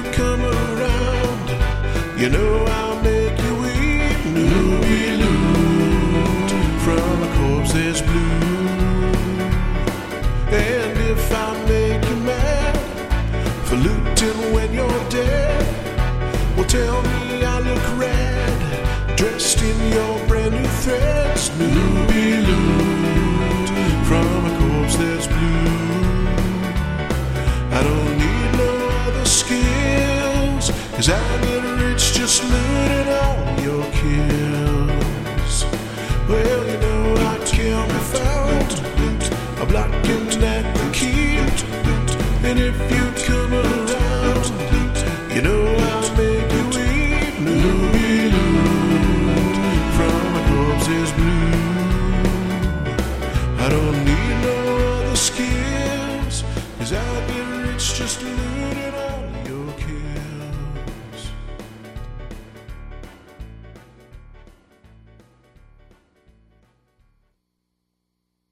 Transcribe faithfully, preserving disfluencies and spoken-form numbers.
come around, you know I'll make you weep. Louie loot from a corpse that's blue. And if I make you mad for looting when you're dead, well, tell me I look rad, dressed in your brand new threads. Louie loot from a corpse that's blue. I don't need no other skills, 'cause I get rich just looting all your kills. Well, you know I can't be found, I'm blocking at the key. And if you come around, you know I'll make you weep. Louie loot from a corpse that's blue. I don't need no other skills, 'cause I get rich just looting all